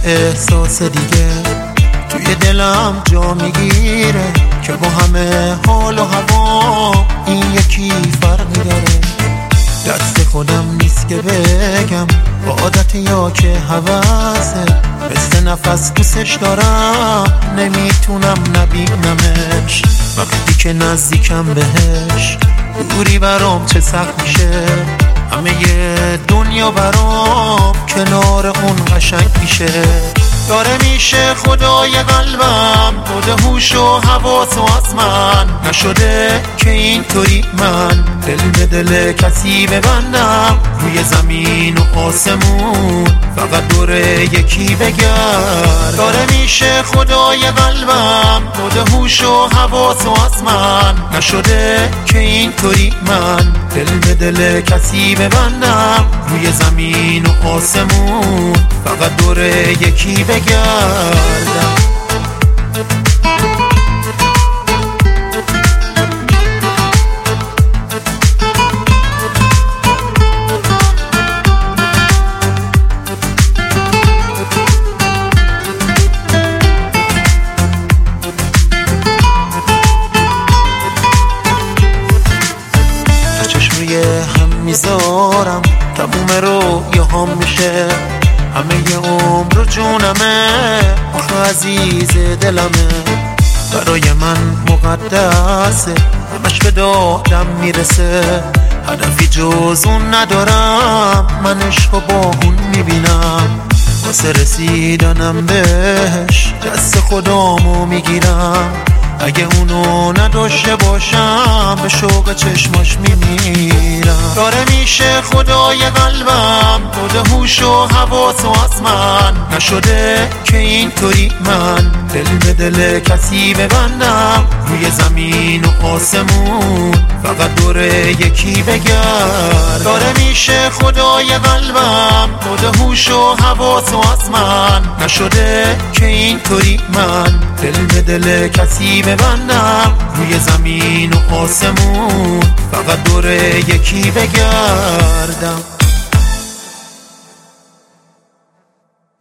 احساس دیگه توی دلم جا میگیره که با همه حال و هوا این یکی فرقی داره. دست خودم نیست که بگم با عادت یا که هوسه، مثل نفس دوستش دارم نمیتونم نبینمش. وقتی که نزدیکم بهش دوری برام چه سخت میشه، همه دنیا برام کنار اون قشنگ میشه. داره میشه خدای قلبم بوده هوش و حواس و از من نشده که اینطوری من دل به دل کسی ببندم روی زمین و آسمون فقط دور یکی بگرد. داره میشه خدای قلبم بوده هوش و حواس و از من نشده که اینطوری من دل به دل کسی ببندم روی زمین و آسمون فقط دور یکی بگردم. چشم روی هم میذارم تموم رویاهام میشه، همه عمر و جونمه آخه عزیز دلمه. برای من مقدسه همش به دادم میرسه، هدفی جز اون ندارم من عشق و با اون میبینم. واسه رسیدنم بهش دست خودامو میگیرم، اگه اونو نداشته باشم به شوق چشماش میمیرم. داره میشه خدای قلبم بوده هوش و حواس و از من نشده که اینطوری من دل به دل کسی ببندم روی زمین و آسمون فقط دور یکی بگرد. داره میشه خدای قلبم بوده هوش و حواس و از من نشده که اینطوری من دل به دل کسی ببندم روی زمین و آسمون فقط دور یکی بگردم.